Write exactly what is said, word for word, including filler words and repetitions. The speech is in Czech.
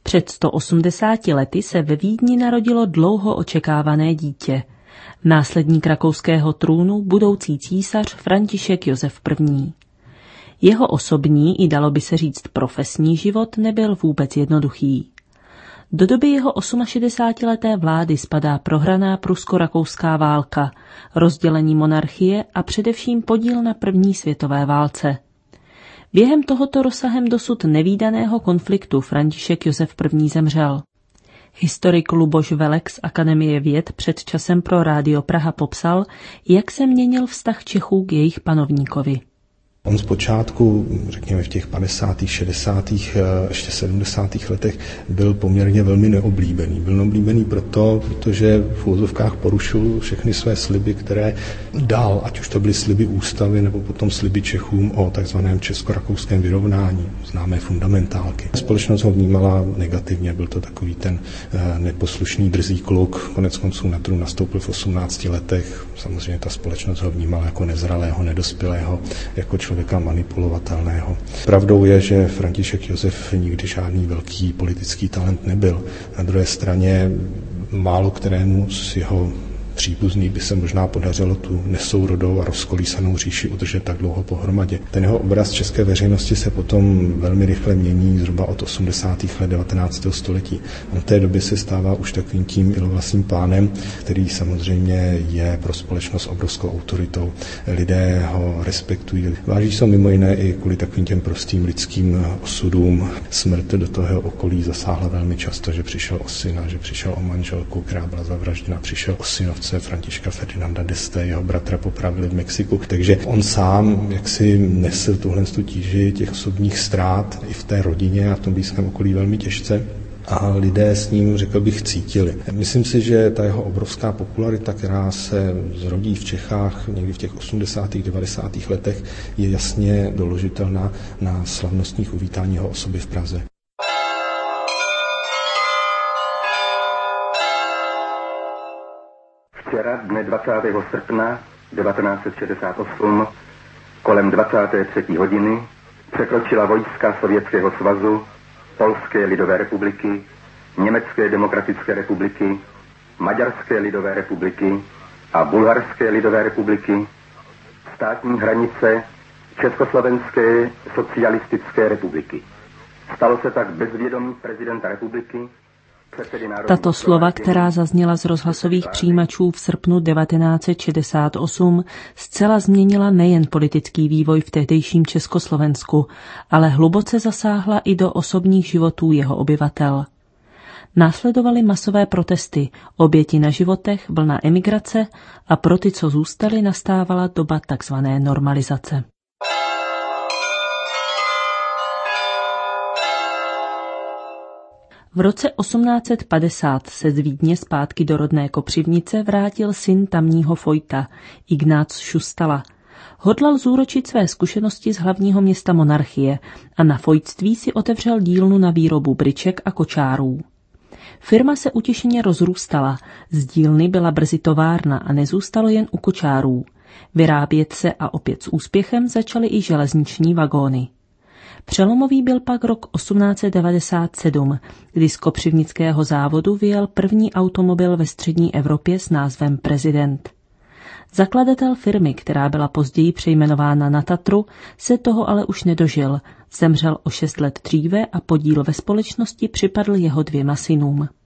Před sto osmdesáti lety se ve Vídni narodilo dlouho očekávané dítě. Následník rakouského trůnu, budoucí císař František Josef I. Jeho osobní i dalo by se říct profesní život nebyl vůbec jednoduchý. Do doby jeho šedesátiosmileté vlády spadá prohraná prusko-rakouská válka, rozdělení monarchie a především podíl na první světové válce. Během tohoto rozsahem dosud nevídaného konfliktu František Josef I. zemřel. Historik Luboš Velek z Akademie věd před časem pro Rádio Praha popsal, jak se měnil vztah Čechů k jejich panovníkovi. On zpočátku, řekněme v těch padesátých, šedesátých, ještě sedmdesátých letech, byl poměrně velmi neoblíbený. Byl neoblíbený proto, protože v úvozovkách porušil všechny své sliby, které dal, ať už to byly sliby ústavy, nebo potom sliby Čechům o takzvaném česko-rakouském vyrovnání, známé fundamentálky. Společnost ho vnímala negativně, byl to takový ten neposlušný drzý kluk, konec konců na trůn nastoupil v osmnácti letech. Samozřejmě ta společnost ho vnímala jako nezralého, nedospělého, jako člověka manipulovatelného. Pravdou je, že František Josef nikdy žádný velký politický talent nebyl. Na druhé straně málo kterému z jeho příbuzný by se možná podařilo tu nesourodou a rozkolísanou říši udržet tak dlouho pohromadě. Ten jeho obraz české veřejnosti se potom velmi rychle mění zhruba od osmdesátých let devatenáctého století. Od té doby se stává už takovým tím ilovlastním pánem, který samozřejmě je pro společnost obrovskou autoritou. Lidé ho respektují. Váží se mimo jiné i kvůli takovým těm prostým lidským osudům. Smrt do toho okolí zasáhla velmi často, že přišel o syna, že přišel o manželku, která byla zavražděna, přišel o synovce Františka Ferdinanda d'Este, jeho bratra popravili v Mexiku. Takže on sám jaksi nesl tuhle tíži těch osobních ztrát i v té rodině a v tom blízkém okolí velmi těžce. A lidé s ním, řekl bych, cítili. Myslím si, že ta jeho obrovská popularita, která se zrodí v Čechách někdy v těch osmdesátých, devadesátých letech, je jasně doložitelná na slavnostních uvítání jeho osoby v Praze. Včera, dne dvacátého srpna devatenáct set šedesát osm, kolem dvacáté třetí hodiny, překročila vojska Sovětského svazu, Polské lidové republiky, Německé demokratické republiky, Maďarské lidové republiky a Bulharské lidové republiky státní hranice Československé socialistické republiky. Stalo se tak bez vědomí prezidenta republiky. Tato slova, která zazněla z rozhlasových přijímačů v srpnu devatenáct set šedesát osm, zcela změnila nejen politický vývoj v tehdejším Československu, ale hluboce zasáhla i do osobních životů jeho obyvatel. Následovaly masové protesty, oběti na životech, vlna emigrace a pro ty, co zůstali, nastávala doba takzvané normalizace. V roce osmnáct set padesát se z Vídně zpátky do rodné Kopřivnice vrátil syn tamního Fojta, Ignác Šustala. Hodlal zúročit své zkušenosti z hlavního města monarchie a na fojtství si otevřel dílnu na výrobu bryček a kočárů. Firma se utěšeně rozrůstala, z dílny byla brzy továrna a nezůstalo jen u kočárů. Vyrábět se a opět s úspěchem začaly i železniční vagóny. Přelomový byl pak rok osmnáct set devadesát sedm, kdy z kopřivnického závodu vyjel první automobil ve střední Evropě s názvem Prezident. Zakladatel firmy, která byla později přejmenována na Tatru, se toho ale už nedožil, zemřel o šest let dříve a podíl ve společnosti připadl jeho dvěma synům.